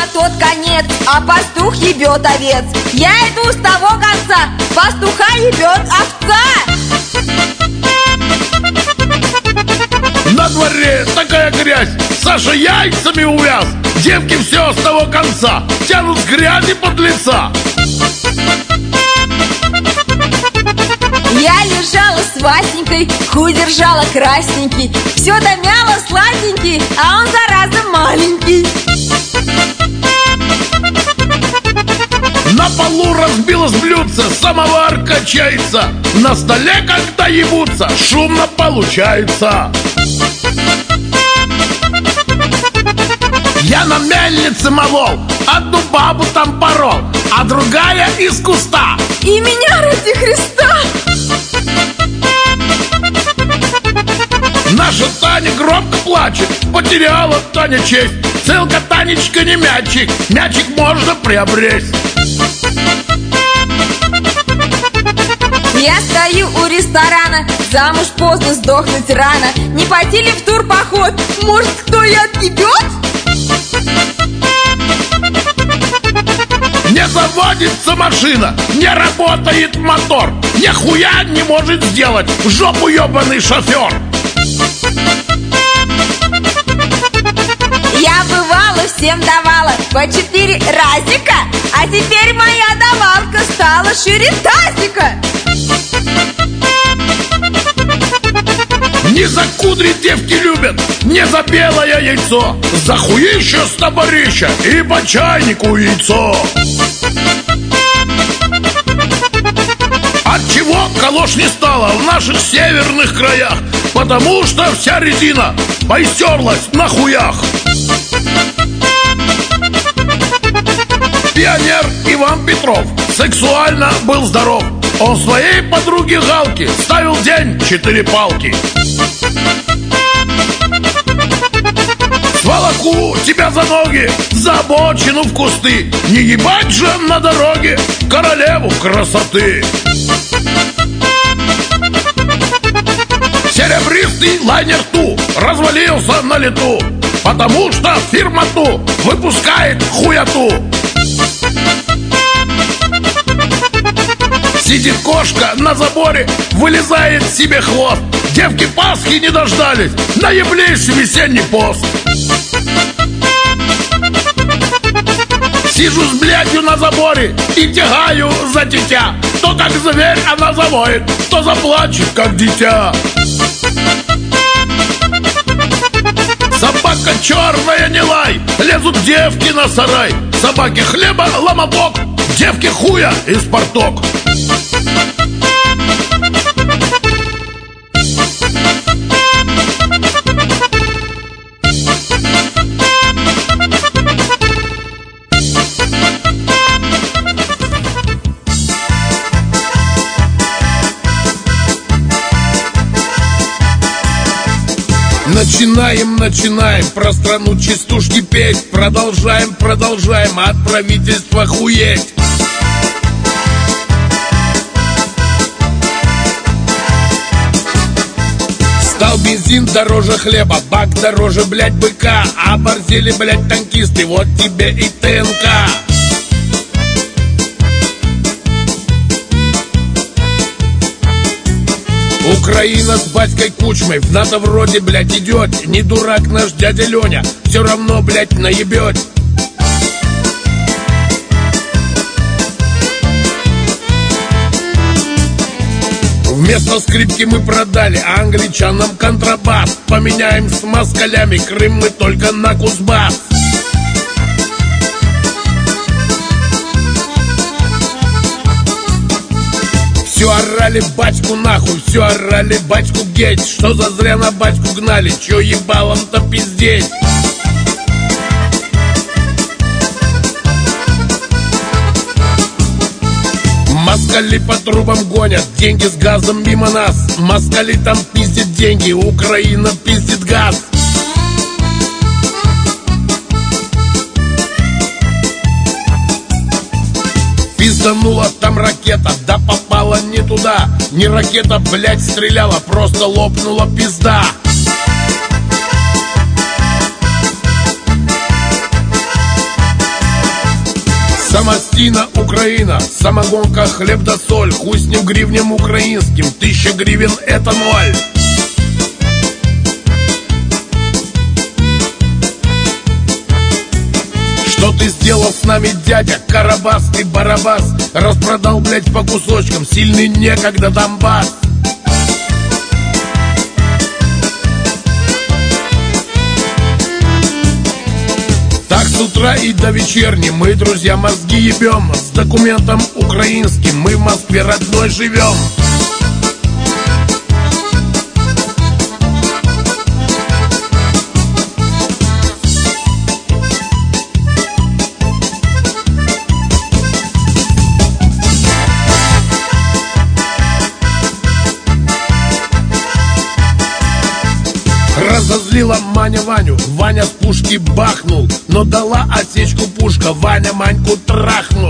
тот конец, а пастух ебет овец. Я иду с того конца, пастуха ебет овца. На дворе такая грязь, Саша яйцами увяз. Девки все с того конца тянут с грязи под лица. Я лежала с Васенькой, хуй держала красненький. Все домяла сладенький, а он, зараза, маленький. На полу разбилось блюдце, самовар качается. На столе, когда ебутся, шумно получается. Я на мельнице молол, одну бабу там порол, а другая из куста. И меня ради Христа. Наша Таня громко плачет, потеряла Таня честь. Целка, Танечка, не мячик, мячик можно приобресть. Я стою у ресторана, замуж поздно, сдохнуть рано. Не пойти ли в турпоход, может, кто и отъебет? Не заводится машина, не работает мотор, нихуя не может сделать в жопу ебаный шофер. Я бывала, всем давала по 4 разика, а теперь моя давалка стала шире тазика. Не за кудри девки любят, не за белое яйцо, за хуище с таборища и по чайнику яйцо. Отчего калош не стало в наших северных краях? Потому что вся резина поистерлась на хуях. Пионер Иван Петров сексуально был здоров. Он своей подруге Галке ставил в день 4 палки. Сволоку тебя за ноги, за обочину в кусты. Не ебать же на дороге королеву красоты. Серебристый лайнер Ту развалился на лету, потому что фирма Ту выпускает хуяту. Сидит кошка на заборе, вылезает себе хвост. Девки Пасхи не дождались, наеблись в весенний пост. Сижу с блядью на заборе и тягаю за дитя. То как зверь она завоет, то заплачет как дитя. Собака черная, не лай, лезут девки на сарай. Собаке хлеба ломоток, девки хуя и спарток. Начинаем про страну частушки петь. Продолжаем от правительства хуеть. Стал бензин дороже хлеба, бак дороже, блядь, быка. А борзели, блядь, танкисты, вот тебе и ТНК. Украина с батькой Кучмой в НАТО вроде, блядь, идет. Не дурак наш дядя Леня, все равно, блядь, наебет. Вместо скрипки мы продали англичанам контрабас. Поменяем с москалями Крым мы только на Кузбасс. Все орали батьку нахуй, все орали батьку геть. Что за зря на батьку гнали, че ебалом-то пиздеть. Москали по трубам гонят, деньги с газом мимо нас. Москали там пиздят деньги, Украина пиздит газ. Пизданула там ракета, да попала не туда. Не ракета, блядь, стреляла, просто лопнула пизда. Самостійна Україна, самогонка, хлеб да соль, хуй с ним гривнем украинским, 1000 гривен это ноль. Что ты сделал с нами, дядя? Карабас, ты барабас, распродал, блядь, по кусочкам, сильный некогда Донбасс. Так с утра и до вечерни мы, друзья, мозги ебем. С документом украинским мы в Москве родной живем. Разозлила Маня Ваню, Ваня с пушки бахнул, но дала отсечку пушка, Ваня Маньку трахнул.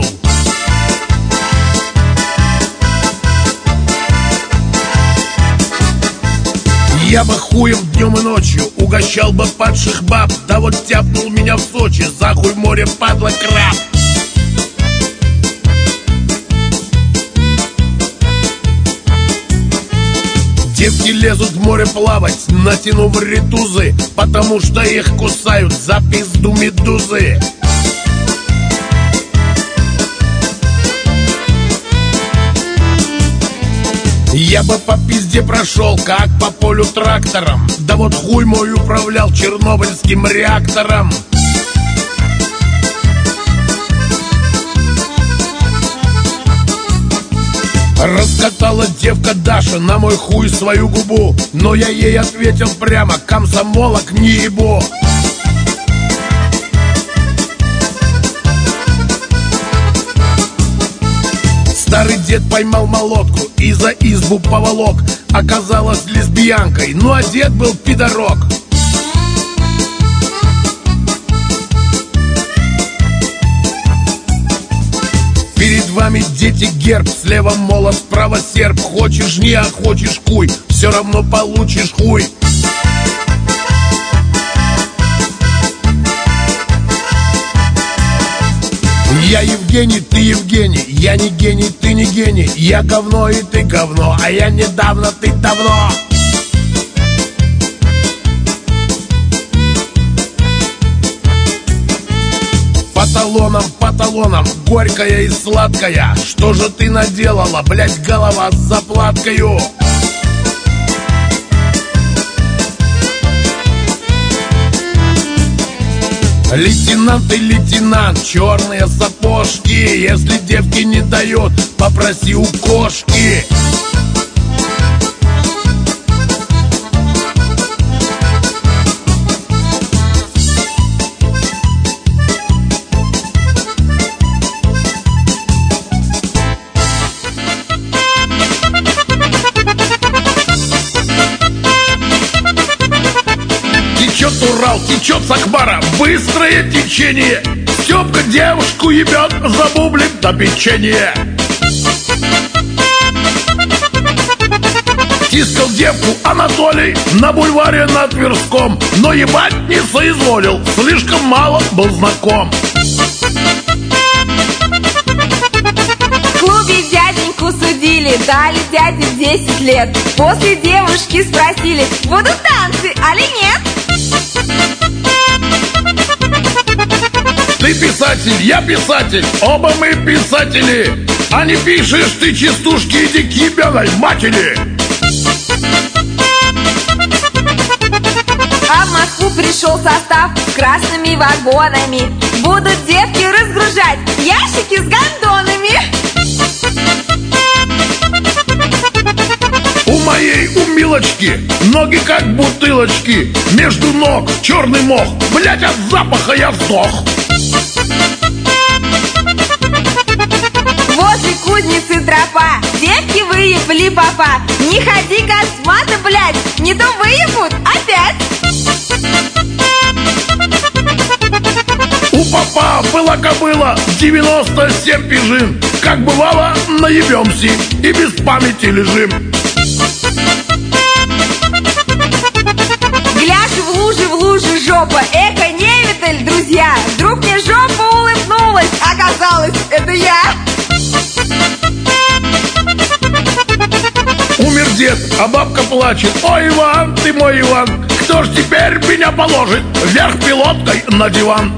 Я бы хуем днем и ночью угощал бы падших баб, да вот тяпнул меня в Сочи, за хуй в море падла краб. Девки лезут в море плавать, натянув ритузы, потому что их кусают за пизду медузы. Я бы по пизде прошел, как по полю трактором, да вот хуй мой управлял чернобыльским реактором. Раскатала девка Даша на мой хуй свою губу, но я ей ответил прямо: комсомолок не ебу. Старый дед поймал молотку и за избу поволок. Оказалась лесбиянкой, ну а дед был пидорок. Перед вами, дети, герб, слева молот, справа серп. Хочешь не, а хочешь куй, все равно получишь хуй. Я Евгений, ты Евгений, я не гений, ты не гений. Я говно и ты говно, а я недавно, ты давно. По талонам, горькая и сладкая. Что же ты наделала, блять, голова с заплаткою? Лейтенант и лейтенант, черные сапожки. Если девки не дает, попроси у кошки. Течет Урал, течет Сахмара, быстрое течение. Степка девушку ебет, за бублик до печенья. Тискал девку Анатолий на бульваре на Тверском, но ебать не соизволил, слишком мало был знаком. В клубе дяденьку судили, дали дяде 10 лет. После девушки спросили, будут танцы, али нет? Ты писатель, я писатель, оба мы писатели. А не пишешь ты частушки, иди к ебаной матери. А в Москву пришел состав с красными вагонами. Будут девки разгружать ящики с гондонами. У моей, у Милочки, ноги как бутылочки. Между ног черный мох, блять, от запаха я сдох. Возле кузницы тропа, девки выебли папа. Не ходи, космата, блядь, не то выебут опять. У папа была кобыла, 97 пижин. Как бывало, наебемся и без памяти лежим. Гляжу в луже жопа, эко невидаль, друзья. Вдруг мне жопа улыбнулась, оказалось, а бабка плачет: ой, Иван, ты мой Иван, кто ж теперь меня положит вверх пилоткой на диван?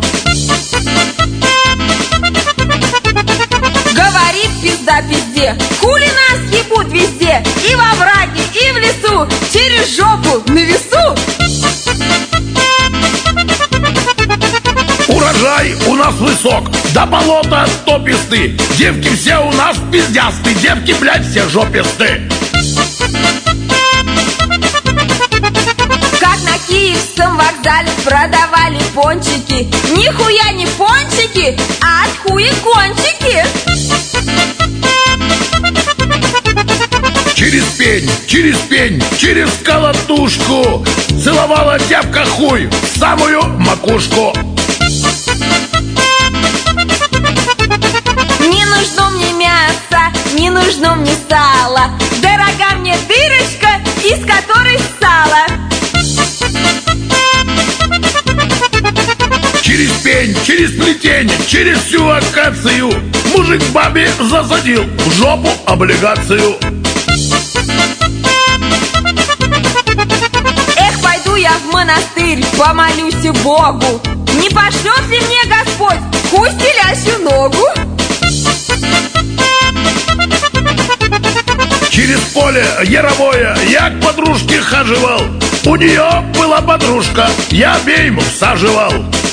Говорит пизда пизде: хули нас ебут везде, и во враге, и в лесу, через жопу на весу. Урожай у нас высок, до болота тописты, девки все у нас пиздясты, девки, блядь, все жописты. Как на Киевском вокзале продавали пончики, нихуя не пончики, а от хуя кончики. Через пень, через колотушку целовала девка хуй в самую макушку. Не нужно мне мясо, не нужно мне сало, дорога мне дырочка, из которой сало. Через пень, через плетень, через всю акацию мужик бабе засадил в жопу облигацию. Эх, пойду я в монастырь, помолюсь Богу, не пошлет ли мне Господь хуй стелящую ногу? Через поле яровое я к подружке хаживал, у нее была подружка, я обеим всаживал.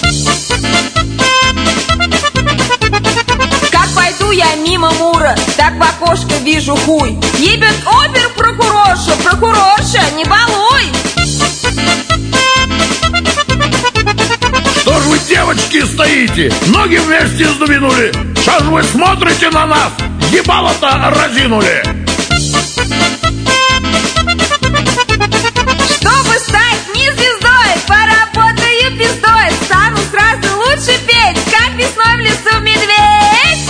Как пойду я мимо Мура, так в окошко вижу хуй, ебет обер-прокурорша, прокурорша, не балуй. Что ж вы, девочки, стоите, ноги вместе сдвинули? Что ж вы смотрите на нас, ебало-то разинули? Чтобы стать не звездой, поработаю пиздой, стану сразу лучше петь, как весной в лесу медведь.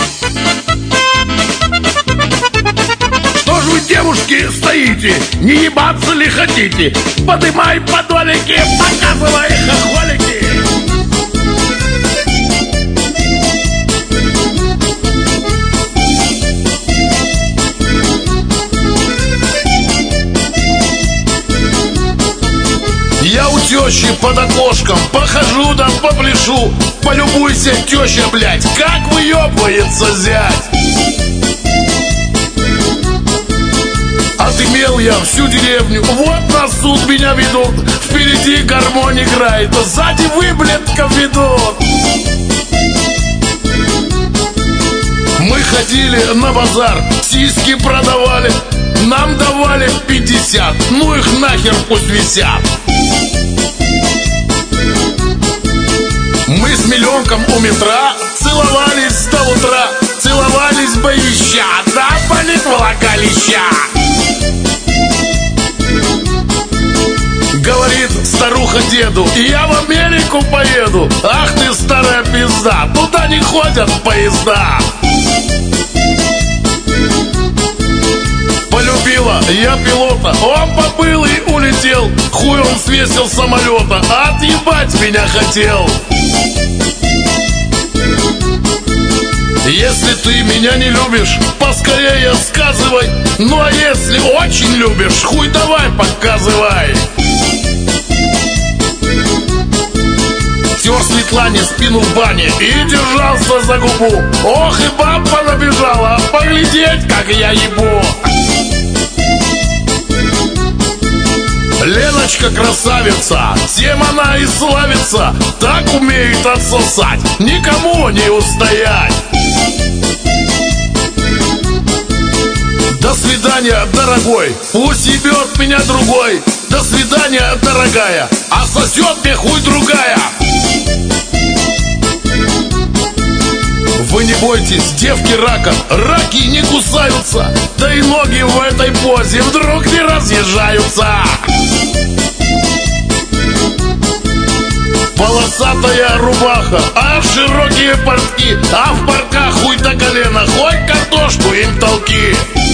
Что ж вы, девушки, стоите, не ебаться ли хотите? Подымай подолики, показывай хохолики. Я у тещи под окошком похожу да попляшу. Полюбуйся, теща, блядь, как выебывается зять. Отымел я всю деревню, вот на суд меня ведут. Впереди гармонь играет, а сзади выблетков ведут. Мы ходили на базар, сиськи продавали, нам давали 50, ну их нахер пусть висят. Мы с миллионком у метра целовались до утра, целовались боища, да болит влагалища. Говорит старуха деду: я в Америку поеду. Ах ты, старая пизда, туда не ходят поезда. Полюбила я пилота, он поплыл и улетел. Хуй он свесил с самолета, отъебать меня хотел. Если ты меня не любишь, поскорее сказывай. Ну а если очень любишь, хуй давай показывай. Тер Светлане спину в бане и держался за губу. Ох, и баба набежала, поглядеть, как я ебу. Леночка красавица, тем она и славится, так умеет отсосать, никому не устоять. До свидания, дорогой, пусть ебет меня другой. До свидания, дорогая, а сосет мне хуй другая. Вы не бойтесь, девки, рака, раки не кусаются, да и ноги в этой позе вдруг не разъезжаются. Полосатая рубаха, а широкие портки, а в портках хуй до колена, хоть картошку им толки.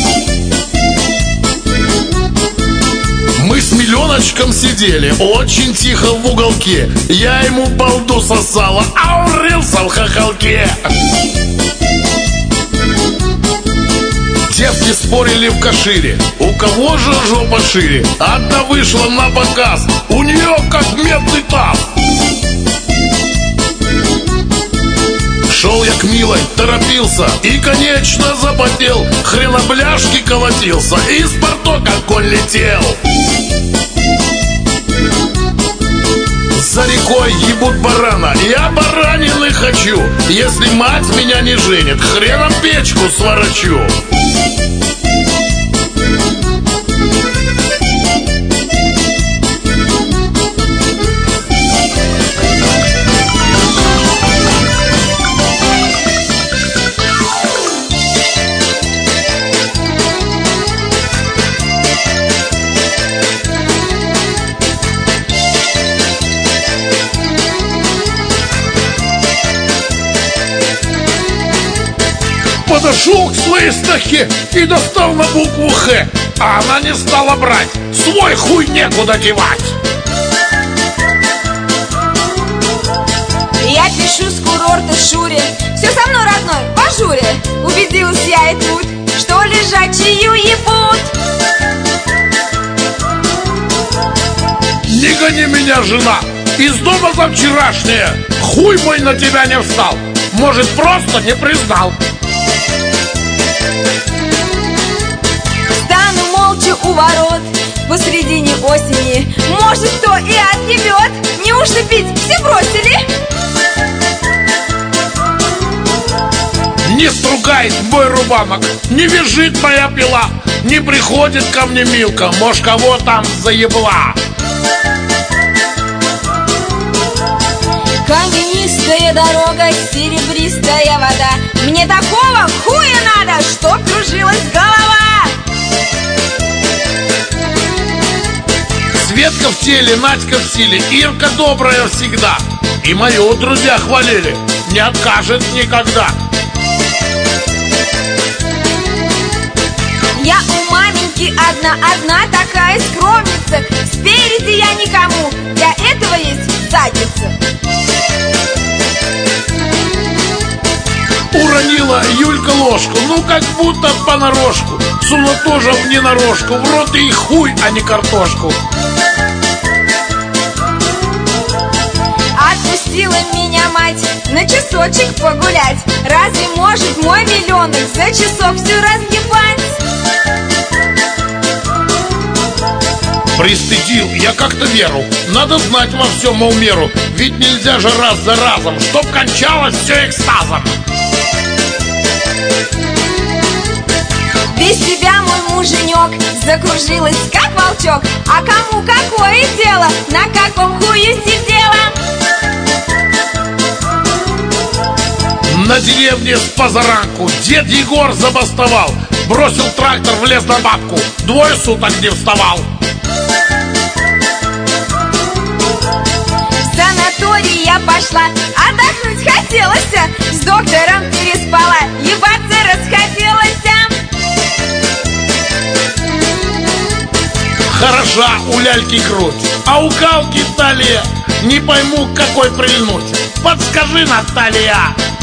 Мы с миллионочком сидели очень тихо в уголке, я ему балду сосала, а он рылся в хохолке. Девка Девки спорили в Кашире, у кого же жопа шире. Одна вышла на показ, у нее как медный таз. Шел я к милой, торопился и, конечно, запотел. Хренобляшки колотился, из портока конь летел. За рекой ебут барана, я баранины хочу. Если мать меня не женит, хреном печку сворочу. Подошел к своей снохе и достал на букву Х, а она не стала брать. Свой хуй некуда девать. Я пишу с курорта Шуре, все со мной, родной, в ажуре. Убедилась я и тут, что лежачию ебут. Не гони меня, жена, из дома за вчерашнее. Хуй мой на тебя не встал, может, просто не признал. Стану молча у ворот посредине осени. Может, кто и отъебет. Неужто пить все бросили? Не стругает бой рубанок, не визжит моя пила, не приходит ко мне Милка, может, кого там заебла. Каменистая дорога, серебристая вода. Мне такого хуя надо, чтоб кружилась голова. Светка в теле, Надька в силе, Ирка добрая всегда. И мою друзья хвалили, не откажет никогда. Я у маменьки одна такая скромница. Спереди я никому, для этого есть задница. Уронила Юлька ложку, ну как будто понарошку. Сунула тоже в ненарожку, в рот и хуй, а не картошку. Отпустила меня мать на часочек погулять. Разве может мой миллионок за часок все разъебать? Пристыдил я как-то Веру, надо знать во всем мол меру. Ведь нельзя же раз за разом, чтоб кончалось все экстазом. Без тебя мой муженек закружилась как волчок. А кому какое дело, на каком хую сидела? На деревне с позаранку дед Егор забастовал. Бросил трактор, влез на бабку, 2 суток не вставал. В санаторий я пошла, отдохнуть хотелось. С доктором переспала, ебаться расхотелось. Хороша у ляльки грудь, а у галки талия. Не пойму, к какой прильнуть. Подскажи, Наталья.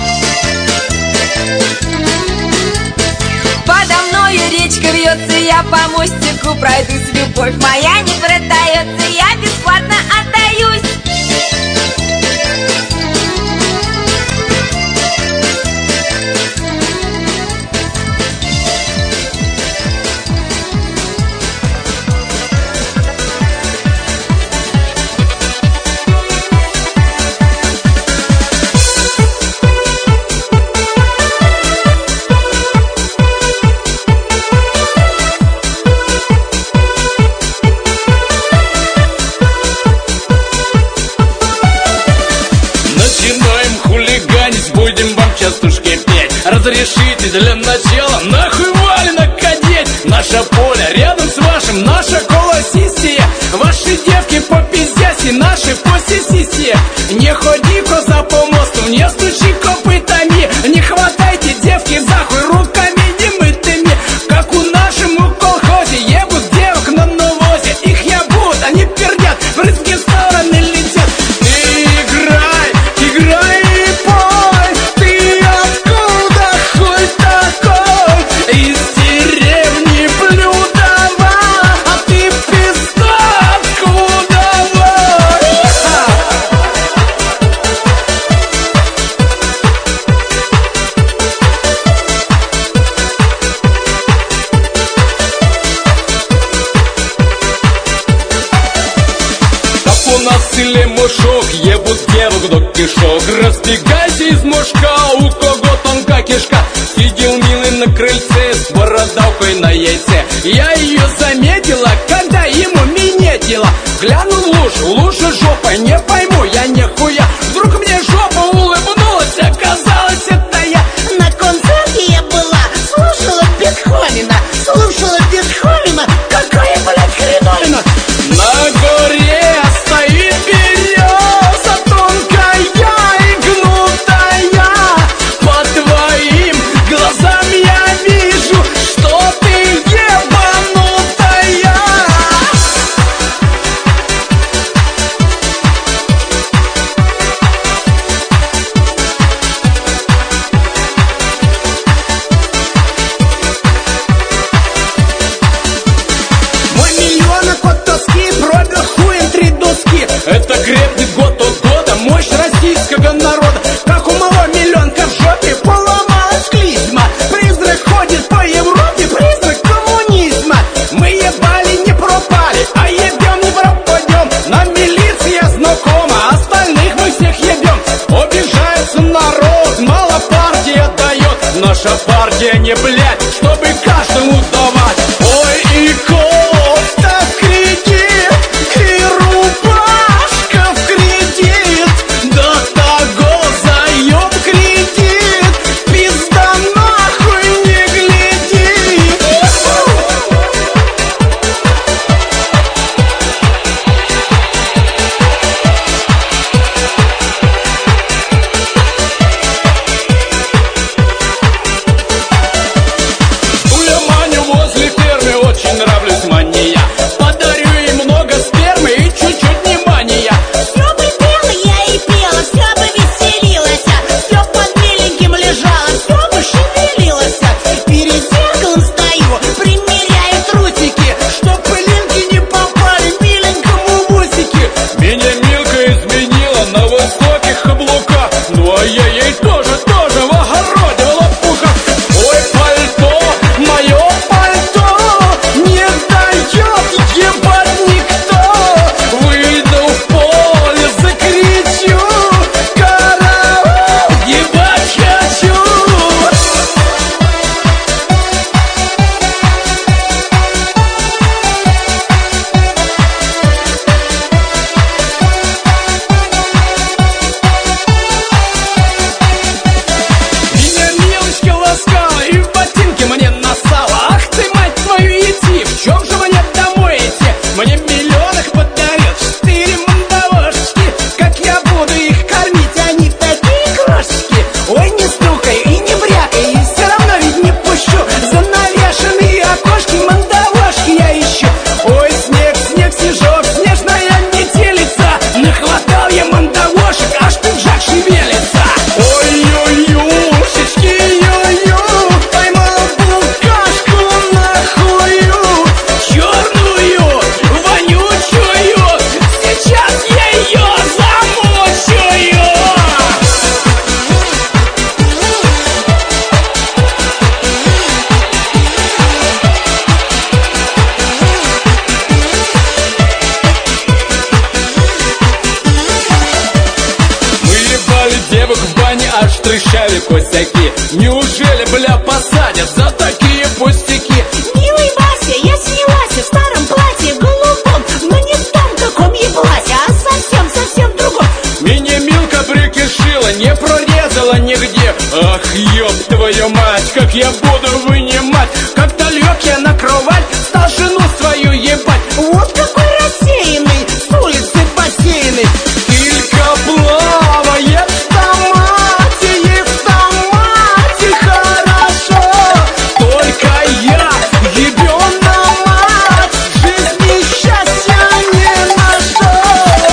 Подо мною речка вьется, я по мостику пройдусь. Любовь моя не продается, я бесплатно отдаюсь. Будем вам частушки петь. Разрешите для начала нахуй валенок одеть. Наше поле рядом с вашим, наша колосистия. Ваши девки по пиздяси, наши по сисисе. Не ходи, коза, по мосту, не стучи копытами. Не хватайте девки за хуй руками немытыми. Как у нашему колхозе ебут девок на навозе. Их ебут, они пердят, брызги в стороны летят. Ты играй, играй. Из деревни кишок. Разбегайся из мошка, у кого тонка кишка. Сидел милый на крыльце с бородавкой на яйце. Я ее заметила, когда ему минетила. Глянул в лужа жопа, не пойму я нихуя. Вдруг мне жопа улыбнулась, оказалось это я. На концерте я была, слушала Бетховена. Слушала Бетховена, какая, блядь, хреновина. На горе стоит береза тонкая и гнутая. По твоим глазам я вижу, что ты ебанутая. Мой миллионок от тоски пробил хуем 3 доски. Это крепнет год от года мощь российского народа. Как у моего миллионка в жопе поломалась клизма. Призрак ходит по Европе, призрак коммунизма. Мы ебали, не пропали, а ебем, не пропадем. Нам милиция знакома, остальных мы всех ебем. Обижается народ, мало партия дает. Наша партия не блядь, чтобы каждому давать. Ой, и кофта в кредит, и рубашка в кредит. До того заеб кредит, пизда нахуй не гляди. Туля Маню возле фермы, очень нравлюсь мания. Подарю ей много спермы и чуть-чуть внимания. Все бы пела я и пела, все бы веселилась. Все под миленьким лежала, все бы шевелилась. Перед зеркалом стою, примеряю трусики, чтоб пылинки не попали миленькому в усики. Меня Милка изменила на высоких каблуках. Ну а я ей тоже в огороде лопуха. Ой, пальто, мое пальто, не дает ебать никто. Выйду в поле, закричу, караул, ебать хочу. Меня Милочка ласкала и в ботинки мне насала. Ах ты, мать твою, иди, в чем же мне домой идти? Мне миллионах подарил 4 мандавошечки. Как я буду их кормить, они такие крошечки. Ой, не стукай и не брякай, и все равно ведь не пущу. Занавешенные окошки, мандавошки я ищу. Ой, снег, снег, снежок, снежная метелица. Нахватал я мандавошек, аж пиджак шевелится. Ой-ой-ой-шечки, ой-ой, поймал букашку на хую. Черную, вонючую, сейчас я ее замучаю. Мы ебали девок в бане, аж трещали косяки. Неужели, бля, посадят за такие пустяки? Милый Вася, я снялась в старом платье голубом, но не в том, каком еблась, а совсем другом. Меня Милка прикишила, не прорезала нигде. Ах, ёб твою мать, как я буду вынимать. Как-то лег я на кровать, стал жену свою ебать. Вот какой рассеянный, с улицы посеянный. Только плавает в томате хорошо. Только я ебен на мать, в жизни счастья не нашел.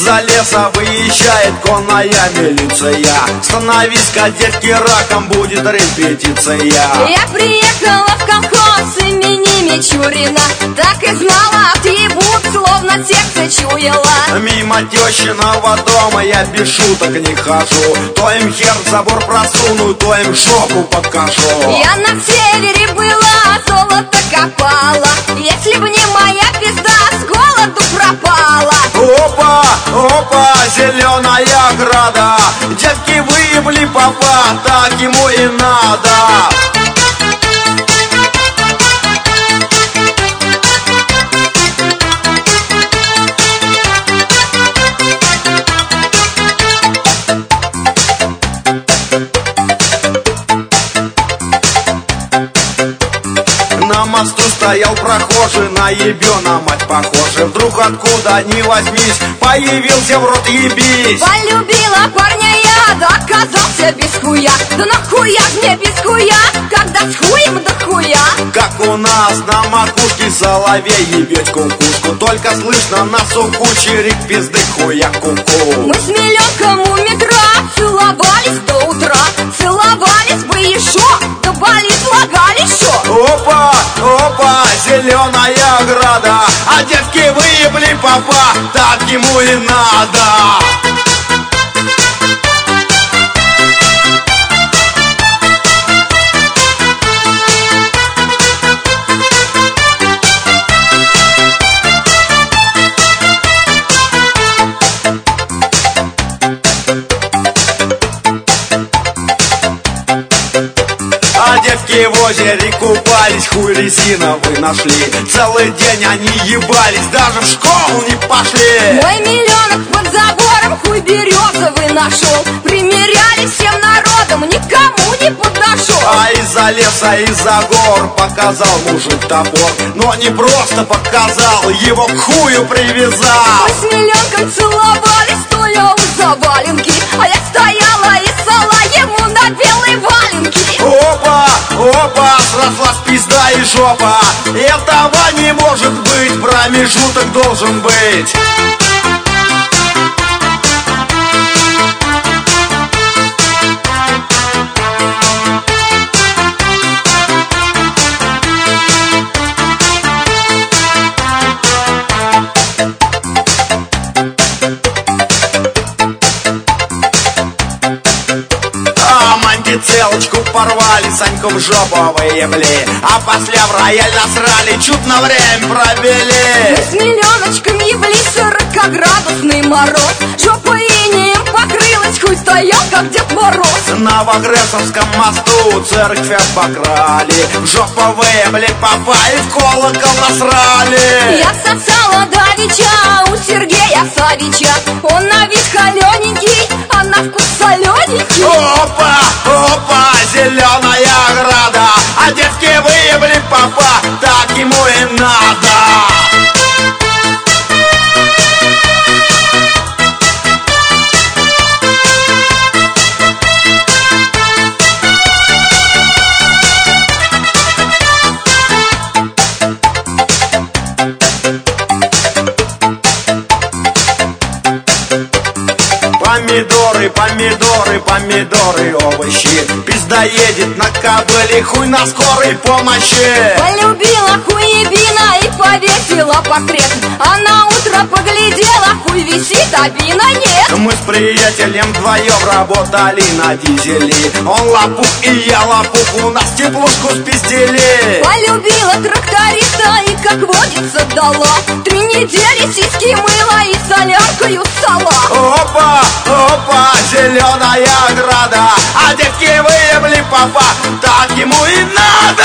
Из-за леса выезжает конная милиция. Становись-ка, детки, раком, будет репетиция. Я приехала в колхоз имени Мичурина, так и знала, отъебут, словно сердце чуяла. Мимо тещиного дома я без шуток не хожу. То им хер в забор просуну, то им жопу покажу. Я на севере была, золото копала. Если б не моя пизда, с голоду пропала. Опа, опа, зеленая ограда. Девки выебли папа, так ему и надо. На мосту стоял прохожий, на ебена мать похожий. Вдруг откуда ни возьмись, появился в рот ебись. Полюбила парня я, да оказался без хуя. Да нахуя ж мне без хуя, когда с хуем да хуя. Как у нас на макушке соловей ебет кукушку. Только слышно на суку чирик пизды хуя куку. Мы с Миленком у метро целовались до утра. Целовались бы еще, да болит лагали еще. Опа, опа, зеленая ограда. А девки выебли папа, так ему и надо. А девки в озере купались, хуй резиновый нашли. Целый день они ебались, даже в школу не пошли. Мой Миленок под забором хуй березовый нашел. Примеряли всем народом, никому не подошел. А из-за леса, из-за гор показал мужик топор. Но не просто показал, его к хую привязал. Мы с Миленком целовались, стоя у заваленки. А я стояла и ссала ему на белые валенки. Опа, опа, срослась пизда и жопа. Этого не может быть, промежуток должен быть. Целочку порвали, Саньку в жопу выебли. А после в рояль насрали, чуть на время провели. Мы с Миленочком ебли 40-градусный мороз. Жопа инеем покрылась, хуй стоял, как Дед Мороз. На Вагресовском мосту церковь обокрали. В жопу выебли папа и в колокол насрали. Я сосала давеча у Сергея Савича. Он на вид холененький, а на вкус солененький. Опа, опа, зеленая ограда. А девки выебли папа, так ему и надо. Помидоры, помидоры, помидоры, овощи. Пизда едет на кобыле, хуй на скорой помощи. Полюбила хуебина и повесила портрет. А на утро поглядела, хуй висит, а бина нет. Мы с приятелем вдвоем работали на дизеле. Он лопух и я лопух, у нас теплушку спиздили. Полюбила тракториста и, как водится, дала 3 недели сиськи мыла и соляркою ссала. Опа, опа, зеленая ограда. А девки выебли папа, так ему и надо.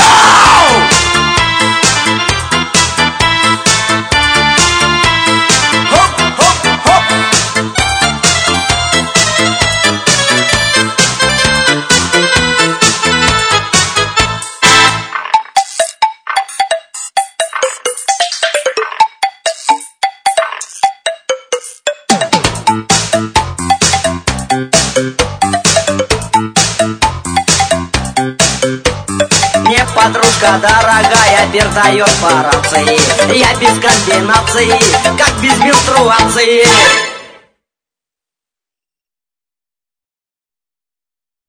Подружка дорогая передает по рации. Я без комбинации, как без менструации.